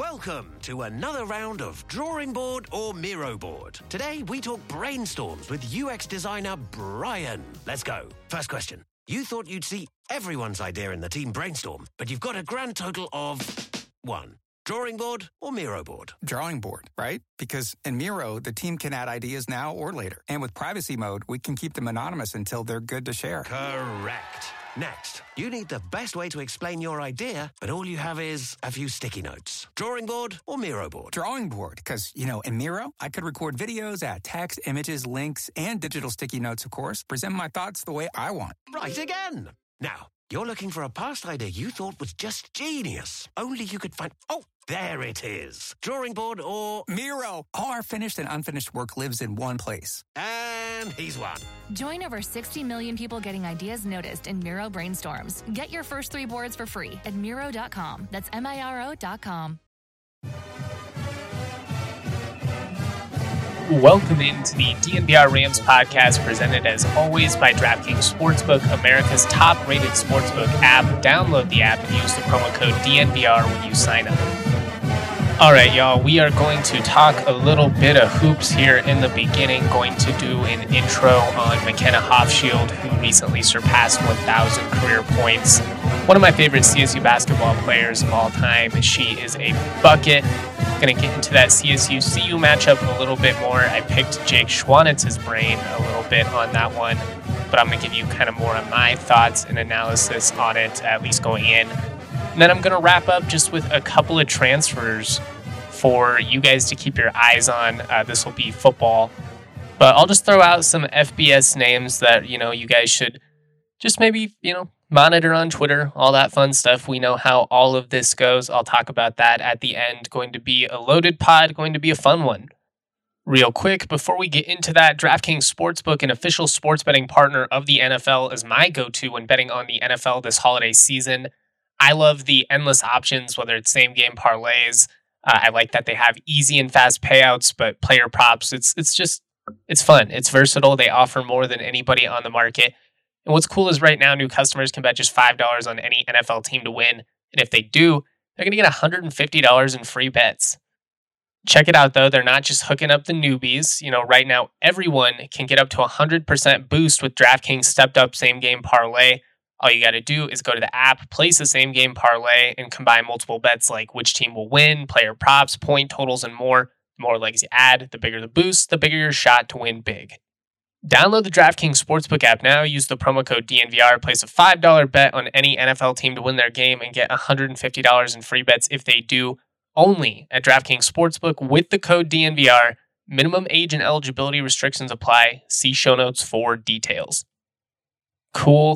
Welcome to another round of Drawing Board or Miro Board. Today we talk brainstorms with UX designer Brian. Let's go. First question. You thought you'd see everyone's idea in the team brainstorm, but you've got a grand total of 1. Drawing board or Miro board? Drawing board, right? Because in Miro, the team can add ideas now or later. And with privacy mode, we can keep them anonymous until they're good to share. Correct. Next, you need the best way to explain your idea, but all you have is a few sticky notes. Drawing board or Miro board? Drawing board, because, in Miro, I could record videos, add text, images, links, and digital sticky notes, of course, present my thoughts the way I want. Right again. Now, you're looking for a past idea you thought was just genius. Only you could find... Oh, there it is. Drawing board or... Miro. All our finished and unfinished work lives in one place. And he's won. Join over 60 million people getting ideas noticed in Miro Brainstorms. Get your first 3 boards for free at Miro.com. That's Miro.com. Welcome into the DNVR Rams podcast, presented as always by DraftKings Sportsbook, America's top-rated sportsbook app. Download the app and use the promo code DNVR when you sign up. All right, y'all, we are going to talk a little bit of hoops here in the beginning. Going to do an intro on McKenna Hofschild, who recently surpassed 1,000 career points. One of my favorite CSU basketball players of all time. She is a bucket. Going to get into that CSU-CU matchup a little bit more. I picked Jake Schwanitz's brain a little bit on that one, but I'm going to give you kind of more of my thoughts and analysis on it, at least going in. And then I'm going to wrap up just with a couple of transfers for you guys to keep your eyes on. This will be football, but I'll just throw out some FBS names that, you guys should just maybe, monitor on Twitter, all that fun stuff. We know how all of this goes. I'll talk about that at the end. Going to be a loaded pod, going to be a fun one. Real quick, before we get into that, DraftKings Sportsbook, an official sports betting partner of the NFL, is my go-to when betting on the NFL this holiday season. I love the endless options, whether it's same-game parlays. I like that they have easy and fast payouts, but player props, it's fun. It's versatile. They offer more than anybody on the market. And what's cool is right now, new customers can bet just $5 on any NFL team to win. And if they do, they're going to get $150 in free bets. Check it out, though. They're not just hooking up the newbies. Right now, everyone can get up to 100% boost with DraftKings stepped up same game parlay. All you got to do is go to the app, place a same game parlay, and combine multiple bets like which team will win, player props, point totals, and more. The more legs you add, the bigger the boost, the bigger your shot to win big. Download the DraftKings Sportsbook app now. Use the promo code DNVR. Place a $5 bet on any NFL team to win their game and get $150 in free bets if they do. Only at DraftKings Sportsbook with the code DNVR. Minimum age and eligibility restrictions apply. See show notes for details. Cool.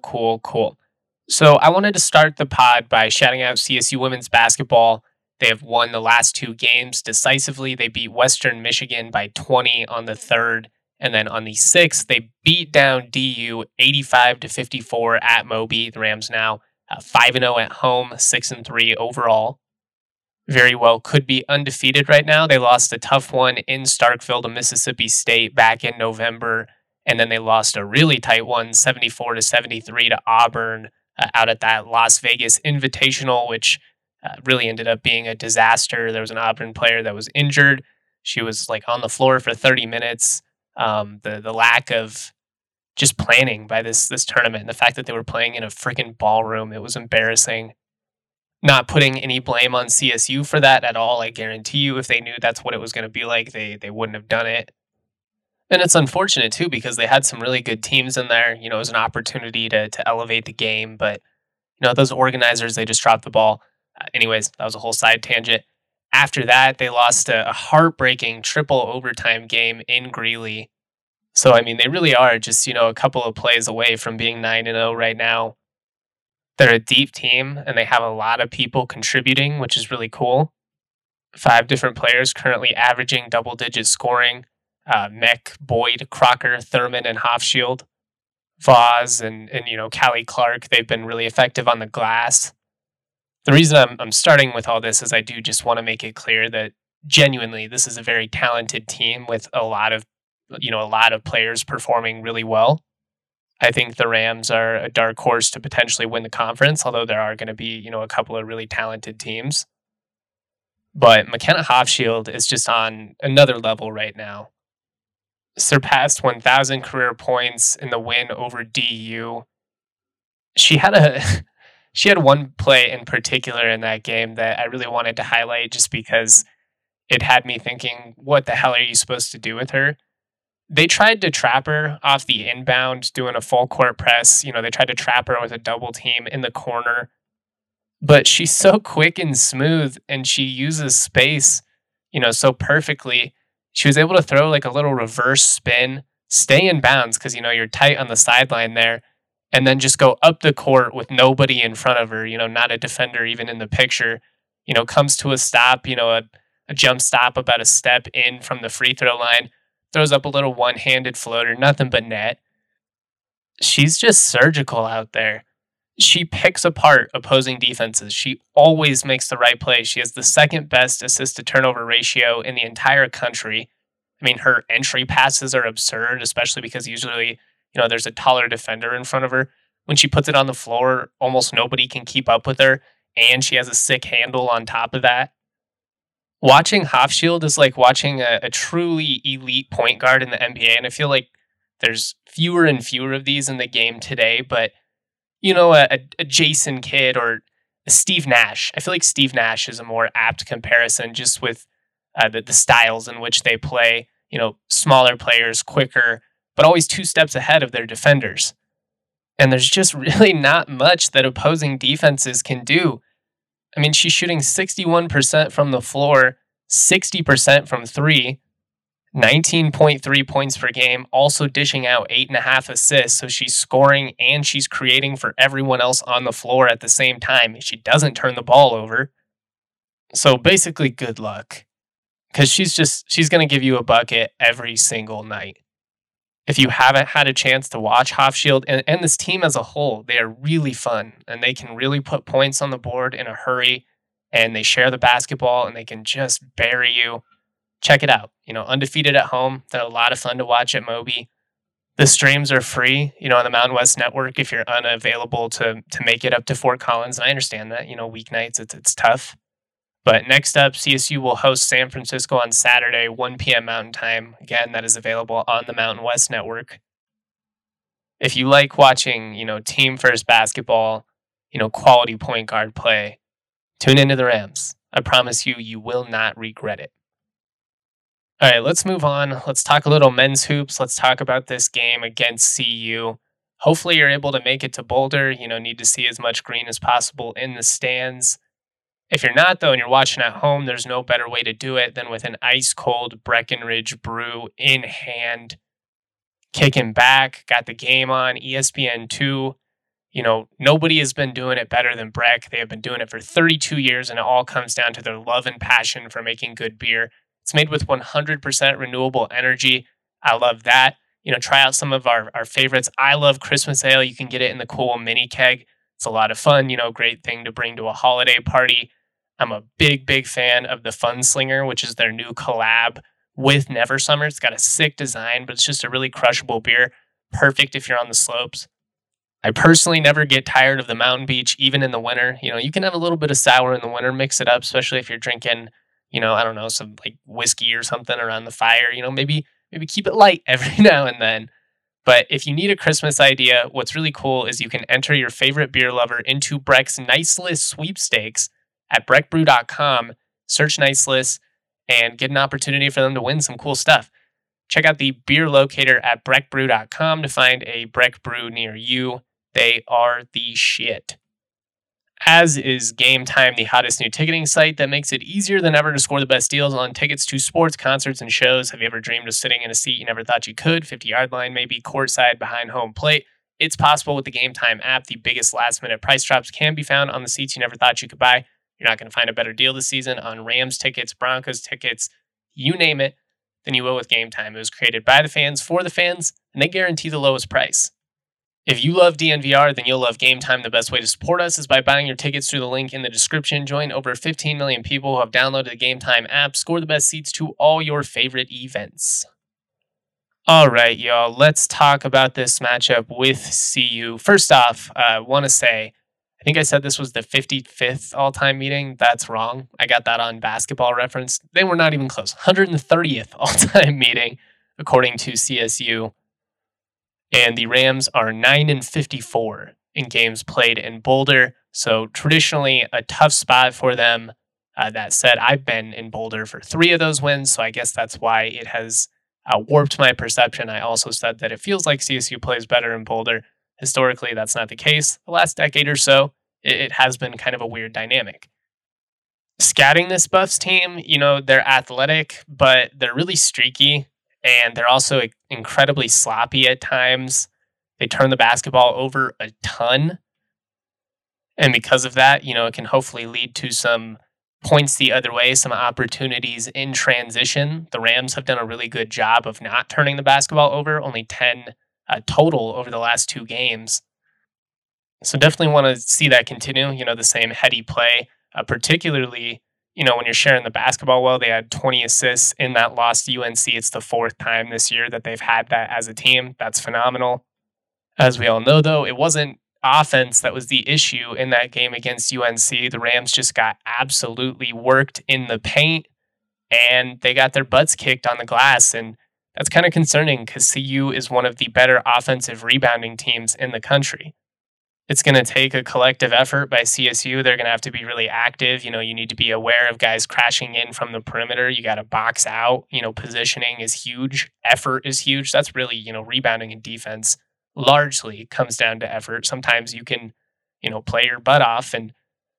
So I wanted to start the pod by shouting out CSU women's basketball. They have won the last 2 games decisively. They beat Western Michigan by 20 on the 3rd. And then on the 6th, they beat down DU 85-54 at Moby. The Rams now 5-0 at home, 6-3 overall. Very well could be undefeated right now. They lost a tough one in Starkville to Mississippi State back in November. And then they lost a really tight one, 74-73 to Auburn out at that Las Vegas Invitational, which really ended up being a disaster. There was an Auburn player that was injured. She was on the floor for 30 minutes. The lack of just planning by this tournament, and the fact that they were playing in a freaking ballroom, it was embarrassing. Not putting any blame on CSU for that at all. I guarantee you, if they knew that's what it was going to be like, they wouldn't have done it. And it's unfortunate too, because they had some really good teams in there. It was an opportunity to elevate the game, but those organizers, they just dropped the ball. Anyways, that was a whole side tangent. After that, they lost a heartbreaking triple overtime game in Greeley. So, they really are just, a couple of plays away from being 9-0 right now. They're a deep team, and they have a lot of people contributing, which is really cool. 5 different players currently averaging double-digit scoring. Meck, Boyd, Crocker, Thurman, and Hofschild. Vaz and Callie Clark, they've been really effective on the glass. The reason I'm starting with all this is I do just want to make it clear that genuinely this is a very talented team with a lot of players performing really well. I think the Rams are a dark horse to potentially win the conference, although there are going to be, a couple of really talented teams. But McKenna Hofschild is just on another level right now. Surpassed 1,000 career points in the win over DU. She had one play in particular in that game that I really wanted to highlight just because it had me thinking, what the hell are you supposed to do with her? They tried to trap her off the inbound, doing a full court press. They tried to trap her with a double team in the corner. But she's so quick and smooth, and she uses space, so perfectly. She was able to throw like a little reverse spin, stay in bounds because, you're tight on the sideline there, and then just go up the court with nobody in front of her, not a defender even in the picture, comes to a stop, a jump stop about a step in from the free throw line, throws up a little one-handed floater, nothing but net. She's just surgical out there. She picks apart opposing defenses. She always makes the right play. She has the second best assist-to-turnover ratio in the entire country. I mean, her entry passes are absurd, especially because usually, there's a taller defender in front of her. When she puts it on the floor, almost nobody can keep up with her, and she has a sick handle on top of that. Watching Hofschild is like watching a truly elite point guard in the NBA, and I feel like there's fewer and fewer of these in the game today, but a Jason Kidd or a Steve Nash. I feel like Steve Nash is a more apt comparison just with the styles in which they play, smaller players, quicker, but always 2 steps ahead of their defenders. And there's just really not much that opposing defenses can do. I mean, she's shooting 61% from the floor, 60% from 3, 19.3 points per game, also dishing out 8.5 assists. So she's scoring and she's creating for everyone else on the floor at the same time. She doesn't turn the ball over. So basically, good luck. Because she's going to give you a bucket every single night. If you haven't had a chance to watch Hofschild and this team as a whole, they are really fun and they can really put points on the board in a hurry, and they share the basketball and they can just bury you. Check it out. Undefeated at home. They're a lot of fun to watch at Moby. The streams are free, on the Mountain West Network if you're unavailable to make it up to Fort Collins. And I understand that, weeknights, it's tough. But next up, CSU will host San Francisco on Saturday, 1 p.m. Mountain Time. Again, that is available on the Mountain West Network. If you like watching, team first basketball, quality point guard play, tune into the Rams. I promise you, you will not regret it. All right, let's move on. Let's talk a little men's hoops. Let's talk about this game against CU. Hopefully you're able to make it to Boulder. Need to see as much green as possible in the stands. If you're not, though, and you're watching at home, there's no better way to do it than with an ice-cold Breckenridge brew in hand. Kicking back, got the game on ESPN2. Nobody has been doing it better than Breck. They have been doing it for 32 years, and it all comes down to their love and passion for making good beer. It's made with 100% renewable energy. I love that. Try out some of our favorites. I love Christmas ale. You can get it in the cool mini keg. It's a lot of fun, great thing to bring to a holiday party. I'm a big fan of the Fun Slinger, which is their new collab with Never Summer. It's got a sick design, but it's just a really crushable beer. Perfect if you're on the slopes. I personally never get tired of the Mountain Beach, even in the winter. You can have a little bit of sour in the winter, mix it up, especially if you're drinking, some like whiskey or something around the fire. Maybe keep it light every now and then. But if you need a Christmas idea, what's really cool is you can enter your favorite beer lover into Breck's Nice List sweepstakes at breckbrew.com, search Nice List, and get an opportunity for them to win some cool stuff. Check out the beer locator at breckbrew.com to find a Breck brew near you. They are the shit. As is Game Time, the hottest new ticketing site that makes it easier than ever to score the best deals on tickets to sports, concerts, and shows. Have you ever dreamed of sitting in a seat you never thought you could? 50-yard line, maybe courtside behind home plate. It's possible with the Game Time app. The biggest last-minute price drops can be found on the seats you never thought you could buy. You're not going to find a better deal this season on Rams tickets, Broncos tickets, you name it, than you will with Game Time. It was created by the fans for the fans, and they guarantee the lowest price. If you love DNVR, then you'll love Game Time. The best way to support us is by buying your tickets through the link in the description. Join over 15 million people who have downloaded the Game Time app. Score the best seats to all your favorite events. All right, y'all. Let's talk about this matchup with CU. First off, I want to say I think I said this was the 55th all-time meeting. That's wrong. I got that on Basketball Reference. They were not even close. 130th all-time meeting, according to CSU. And the Rams are 9-54 in games played in Boulder. So traditionally a tough spot for them. That said, I've been in Boulder for 3 of those wins, so I guess that's why it has warped my perception. I also said that it feels like CSU plays better in Boulder. Historically, that's not the case. The last decade or so, it has been kind of a weird dynamic. Scouting this Buffs team, they're athletic, but they're really streaky, and they're also incredibly sloppy at times. They turn the basketball over a ton, and because of that, it can hopefully lead to some points the other way, some opportunities in transition. The Rams have done a really good job of not turning the basketball over, only 10 total over the last 2 games. So definitely want to see that continue, the same heady play, particularly, when you're sharing the basketball well. They had 20 assists in that loss to UNC. It's the 4th time this year that they've had that as a team. That's phenomenal. As we all know, though, it wasn't offense that was the issue in that game against UNC. The Rams just got absolutely worked in the paint, and they got their butts kicked on the glass. And that's kind of concerning because CU is one of the better offensive rebounding teams in the country. It's going to take a collective effort by CSU. They're going to have to be really active. You need to be aware of guys crashing in from the perimeter. You got to box out. Positioning is huge. Effort is huge. That's really, rebounding and defense largely comes down to effort. Sometimes you can, play your butt off and,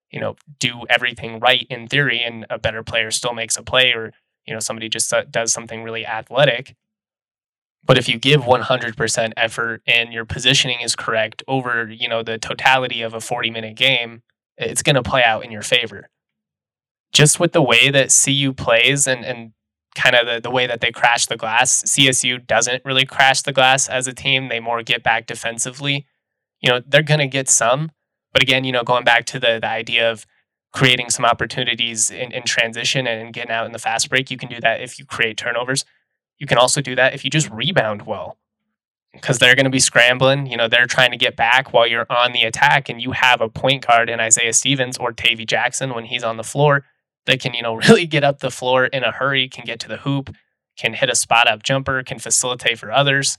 do everything right in theory, and a better player still makes a play, or, somebody just does something really athletic. But if you give 100% effort and your positioning is correct over, the totality of a 40-minute game, it's going to play out in your favor. Just with the way that CU plays and kind of the way that they crash the glass, CSU doesn't really crash the glass as a team. They more get back defensively. They're going to get some. But again, going back to the idea of creating some opportunities in transition and getting out in the fast break, you can do that if you create turnovers. You can also do that if you just rebound well, because they're going to be scrambling. They're trying to get back while you're on the attack, and you have a point guard in Isaiah Stevens or Tavy Jackson when he's on the floor that can, really get up the floor in a hurry, can get to the hoop, can hit a spot-up jumper, can facilitate for others.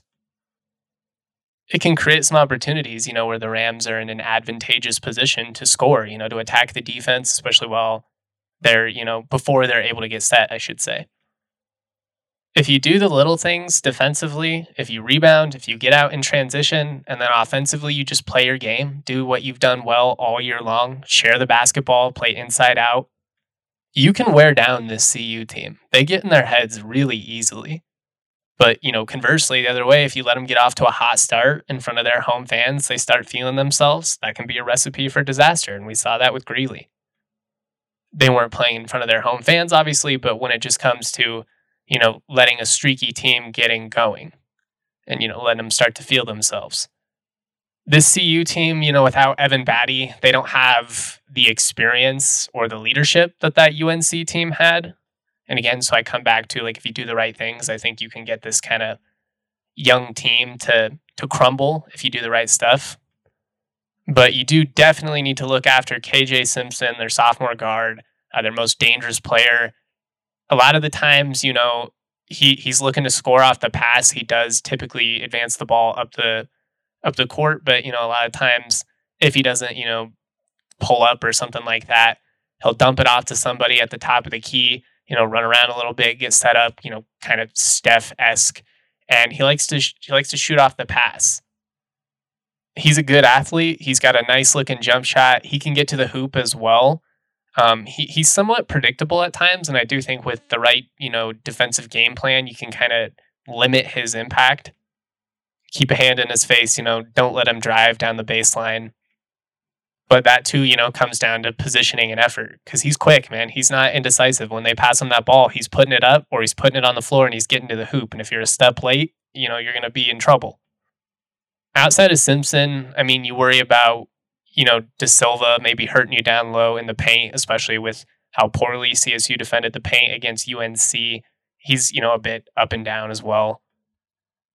It can create some opportunities, where the Rams are in an advantageous position to score, to attack the defense, especially while they're, before they're able to get set, I should say. If you do the little things defensively, if you rebound, if you get out in transition, and then offensively, you just play your game, do what you've done well all year long, share the basketball, play inside out, you can wear down this CU team. They get in their heads really easily. But, conversely, the other way, if you let them get off to a hot start in front of their home fans, they start feeling themselves. That can be a recipe for disaster, and we saw that with Greeley. They weren't playing in front of their home fans, obviously, but when it just comes to, letting a streaky team getting going and, letting them start to feel themselves. This CU team, without Evan Batty, they don't have the experience or the leadership that UNC team had. And again, so I come back to, if you do the right things, I think you can get this kind of young team to crumble if you do the right stuff. But you do definitely need to look after KJ Simpson, their sophomore guard, their most dangerous player. A lot of the times, he's looking to score off the pass. He does typically advance the ball up the court, but a lot of times if he doesn't, pull up or something like that, he'll dump it off to somebody at the top of the key, run around a little bit, get set up, kind of Steph-esque, and he likes to shoot off the pass. He's a good athlete. He's got a nice looking jump shot. He can get to the hoop as well. He's somewhat predictable at times, and I do think with the right, defensive game plan, you can kind of limit his impact. Keep a hand in his face, don't let him drive down the baseline. But that too, comes down to positioning and effort, because he's quick, man. He's not indecisive. When they pass him that ball, he's putting it up or he's putting it on the floor and he's getting to the hoop. And if you're a step late, you're going to be in trouble. Outside of Simpson, you worry about, De Silva maybe hurting you down low in the paint, especially with how poorly CSU defended the paint against UNC. He's, a bit up and down as well.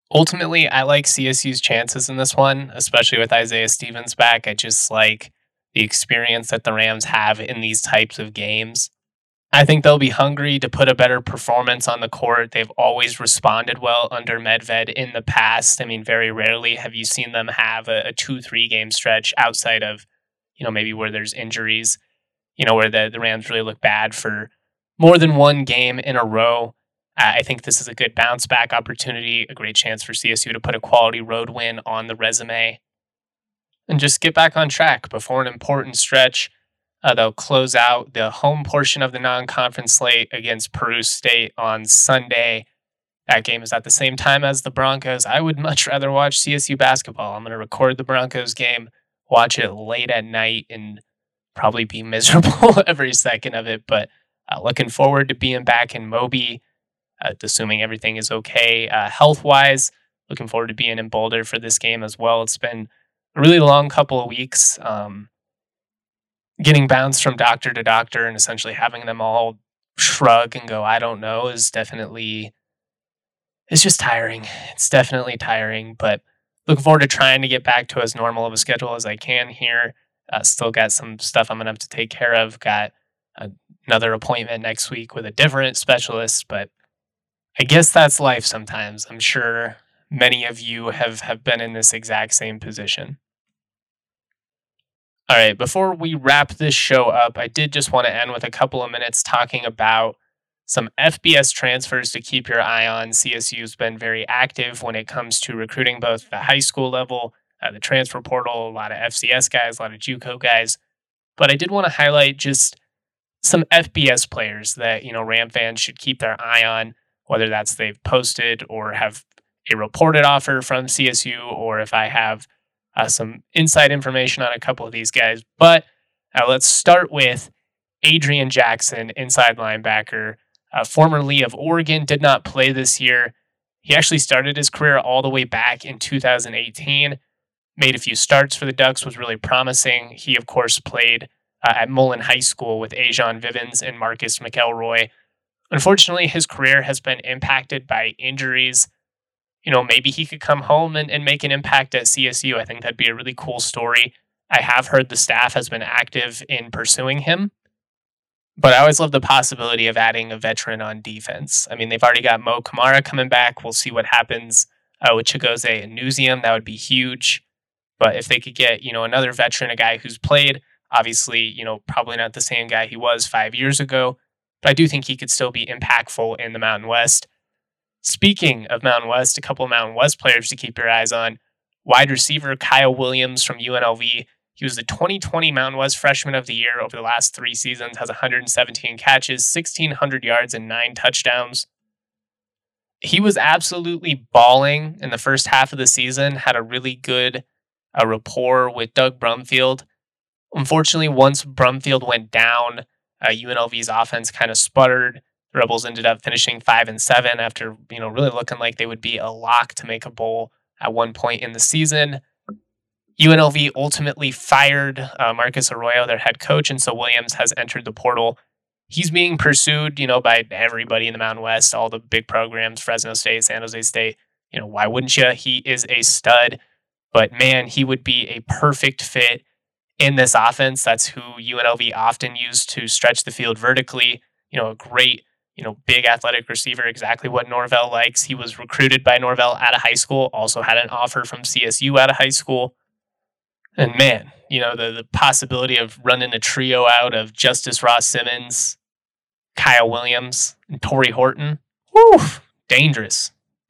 Ultimately, I like CSU's chances in this one, especially with Isaiah Stevens back. I just like the experience that the Rams have in these types of games. I think they'll be hungry to put a better performance on the court. They've always responded well under Medved in the past. I mean, very rarely have you seen them have a 2-3 game stretch outside of, maybe where there's injuries, where the Rams really look bad for more than one game in a row. I think this is a good bounce back opportunity, a great chance for CSU to put a quality road win on the resume and just get back on track before an important stretch. They'll close out the home portion of the non-conference slate against Peru State on Sunday. That game is at the same time as the Broncos. I would much rather watch CSU basketball. I'm going to record the Broncos game, watch it late at night, and probably be miserable every second of it. But looking forward to being back in Moby, assuming everything is okay health-wise. Looking forward to being in Boulder for this game as well. It's been a really long couple of weeks. Getting bounced from doctor to doctor and essentially having them all shrug and go, I don't know, it's just tiring. It's definitely tiring, but looking forward to trying to get back to as normal of a schedule as I can here. Still got some stuff I'm going to have to take care of. Got another appointment next week with a different specialist, but I guess that's life sometimes. I'm sure many of you have been in this exact same position. All right, before we wrap this show up, I did just want to end with a couple of minutes talking about some FBS transfers to keep your eye on. CSU's been very active when it comes to recruiting both the high school level, the transfer portal, a lot of FCS guys, a lot of JUCO guys. But I did want to highlight just some FBS players that, Ram fans should keep their eye on, whether that's they've posted or have a reported offer from CSU, or if I have some inside information on a couple of these guys. But let's start with Adrian Jackson, inside linebacker, formerly of Oregon, did not play this year. He actually started his career all the way back in 2018, made a few starts for the Ducks, was really promising. He, of course, played at Mullen High School with Ajon Vivens and Marcus McElroy. Unfortunately, his career has been impacted by injuries. Maybe he could come home and make an impact at CSU. I think that'd be a really cool story. I have heard the staff has been active in pursuing him, but I always love the possibility of adding a veteran on defense. I mean, they've already got Mo Kamara coming back. We'll see what happens with Chigozie Anusium. That would be huge. But if they could get, another veteran, a guy who's played, obviously, probably not the same guy he was 5 years ago, but I do think he could still be impactful in the Mountain West. Speaking of Mountain West, a couple of Mountain West players to keep your eyes on. Wide receiver Kyle Williams from UNLV. He was the 2020 Mountain West Freshman of the Year over the last 3 seasons, has 117 catches, 1,600 yards, and 9 touchdowns. He was absolutely balling in the first half of the season, had a really good rapport with Doug Brumfield. Unfortunately, once Brumfield went down, UNLV's offense kind of sputtered. The Rebels ended up finishing 5-7 after, really looking like they would be a lock to make a bowl at one point in the season. UNLV ultimately fired Marcus Arroyo, their head coach, and so Williams has entered the portal. He's being pursued, by everybody in the Mountain West, all the big programs, Fresno State, San Jose State. Why wouldn't you? He is a stud, but man, he would be a perfect fit in this offense. That's who UNLV often used to stretch the field vertically. A great, big athletic receiver, exactly what Norvell likes. He was recruited by Norvell out of high school, also had an offer from CSU out of high school. And man, the possibility of running a trio out of Justice Ross Simmons, Kyle Williams, and Torrey Horton. Woo! Dangerous.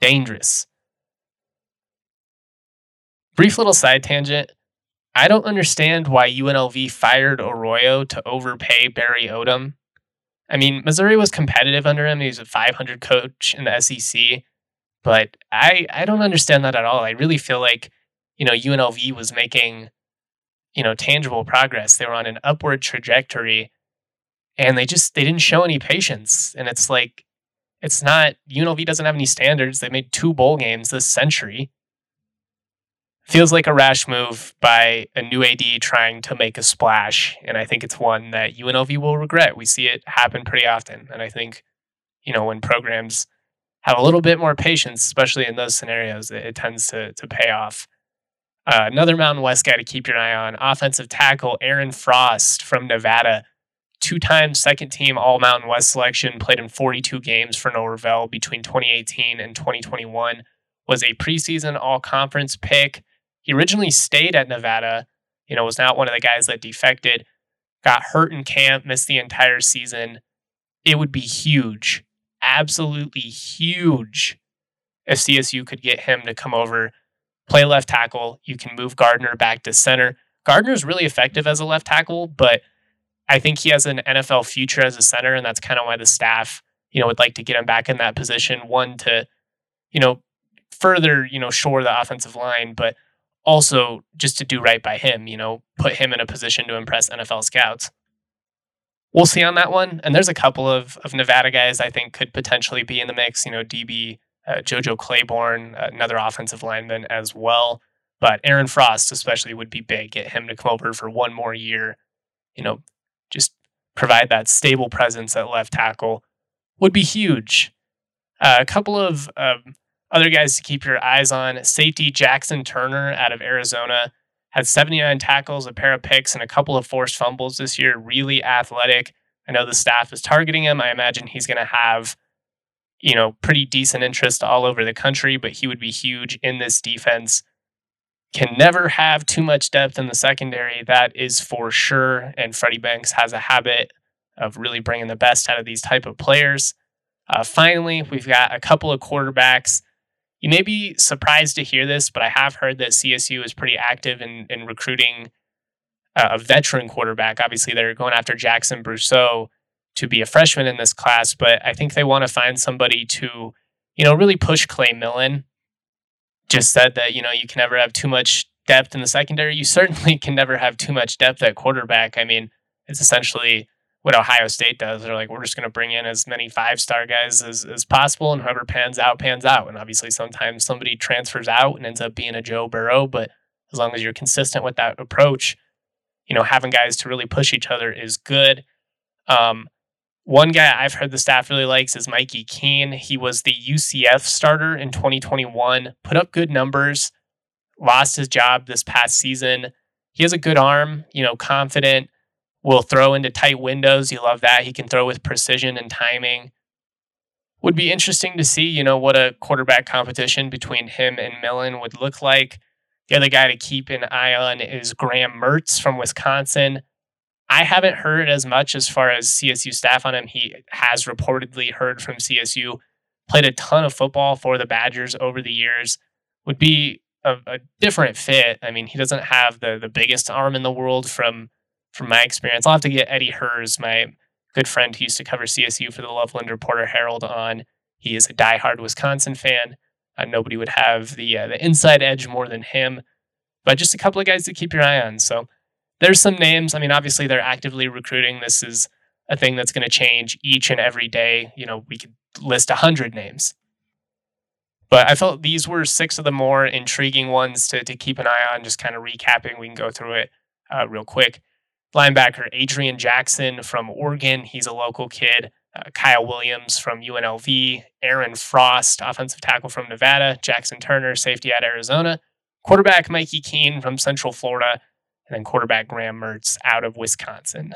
Brief little side tangent. I don't understand why UNLV fired Arroyo to overpay Barry Odom. I mean, Missouri was competitive under him. He was a 500 coach in the SEC. But I don't understand that at all. I really feel like, UNLV was making, tangible progress. They were on an upward trajectory. And they didn't show any patience. And it's like, UNLV doesn't have any standards. They made 2 bowl games this century. Feels like a rash move by a new AD trying to make a splash, and I think it's one that UNLV will regret. We see it happen pretty often, and I think, when programs have a little bit more patience, especially in those scenarios, it tends to pay off. Another Mountain West guy to keep your eye on, offensive tackle Aaron Frost from Nevada. 2-time second-team All-Mountain West selection, played in 42 games for Norvell between 2018 and 2021. Was a preseason All-Conference pick. He originally stayed at Nevada, was not one of the guys that defected. Got hurt in camp, missed the entire season. It would be huge, absolutely huge, if CSU could get him to come over, play left tackle. You can move Gardner back to center. Gardner's really effective as a left tackle, but I think he has an NFL future as a center, and that's kind of why the staff, would like to get him back in that position. One, to, further, shore the offensive line, but also just to do right by him, put him in a position to impress NFL scouts. We'll see on that one. And there's a couple of Nevada guys I think could potentially be in the mix, DB, JoJo Claiborne, another offensive lineman as well. But Aaron Frost especially would be big. Get him to come over for one more year, just provide that stable presence at left tackle would be huge. A couple of other guys to keep your eyes on. Safety Jackson Turner out of Arizona had 79 tackles, a pair of picks, and a couple of forced fumbles this year. Really athletic. I know the staff is targeting him. I imagine he's going to have, pretty decent interest all over the country, but he would be huge in this defense. Can never have too much depth in the secondary, that is for sure. And Freddie Banks has a habit of really bringing the best out of these type of players. Finally, we've got a couple of quarterbacks. You may be surprised to hear this, but I have heard that CSU is pretty active in recruiting a veteran quarterback. Obviously, they're going after Jackson Brousseau to be a freshman in this class, but I think they want to find somebody to, really push Clay Millen. Just said that, you can never have too much depth in the secondary. You certainly can never have too much depth at quarterback. I mean, it's essentially what Ohio State does. They're like, we're just going to bring in as many 5-star guys as possible, and whoever pans out, pans out. And obviously sometimes somebody transfers out and ends up being a Joe Burrow, but as long as you're consistent with that approach, having guys to really push each other is good. One guy I've heard the staff really likes is Mikey Keene. He was the UCF starter in 2021, put up good numbers, lost his job this past season. He has a good arm, confident, will throw into tight windows. You love that. He can throw with precision and timing. Would be interesting to see, what a quarterback competition between him and Millen would look like. The other guy to keep an eye on is Graham Mertz from Wisconsin. I haven't heard as much as far as CSU staff on him. He has reportedly heard from CSU, played a ton of football for the Badgers over the years, would be a different fit. I mean, he doesn't have the biggest arm in the world from my experience. I'll have to get Eddie Hers, my good friend who used to cover CSU for the Loveland Reporter Herald, on. He is a diehard Wisconsin fan. Nobody would have the inside edge more than him. But just a couple of guys to keep your eye on. So there's some names. I mean, obviously they're actively recruiting. This is a thing that's going to change each and every day. We could list 100 names. But I felt these were 6 of the more intriguing ones to keep an eye on. Just kind of recapping, we can go through it real quick. Linebacker Adrian Jackson from Oregon. He's a local kid. Kyle Williams from UNLV. Aaron Frost, offensive tackle from Nevada. Jackson Turner, safety at Arizona. Quarterback Mikey Keene from Central Florida. And then quarterback Graham Mertz out of Wisconsin.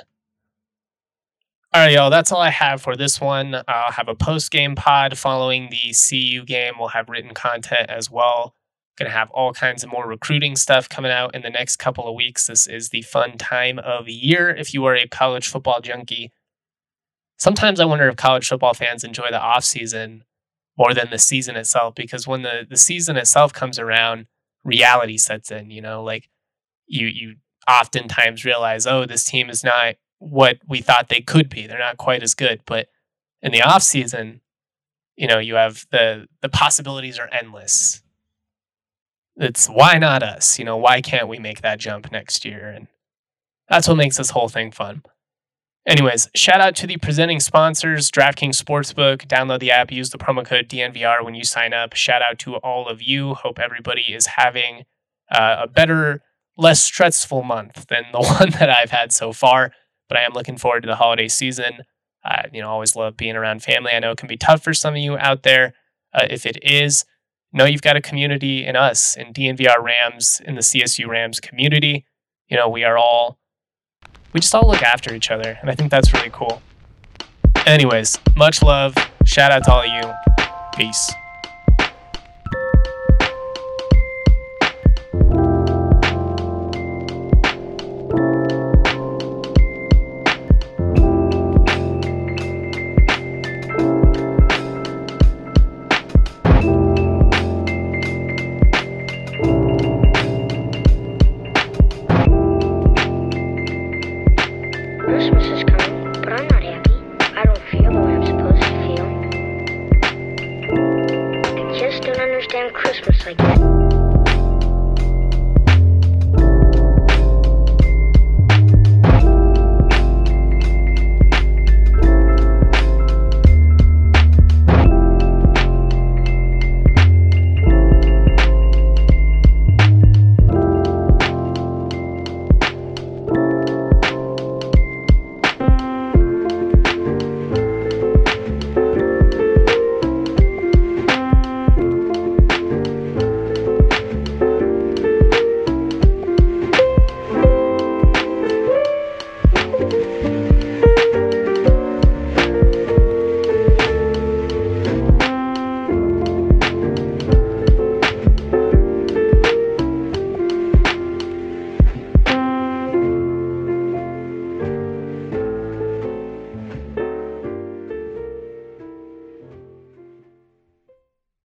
All right, y'all, that's all I have for this one. I'll have a post-game pod following the CU game. We'll have written content as well. Going to have all kinds of more recruiting stuff coming out in the next couple of weeks. This is the fun time of year if you are a college football junkie. Sometimes I wonder if college football fans enjoy the offseason more than the season itself, because when the season itself comes around, reality sets in, like you oftentimes realize, oh, this team is not what we thought they could be. They're not quite as good. But in the off season, you have the possibilities are endless. It's why not us? Why can't we make that jump next year? And that's what makes this whole thing fun. Anyways, shout out to the presenting sponsors, DraftKings Sportsbook. Download the app, use the promo code DNVR when you sign up. Shout out to all of you. Hope everybody is having a better, less stressful month than the one that I've had so far. But I am looking forward to the holiday season. Always love being around family. I know it can be tough for some of you out there. If it is, know you've got a community in us, in DNVR Rams, in the CSU Rams community. You know, we just all look after each other, and I think that's really cool. Anyways, much love. Shout out to all of you. Peace.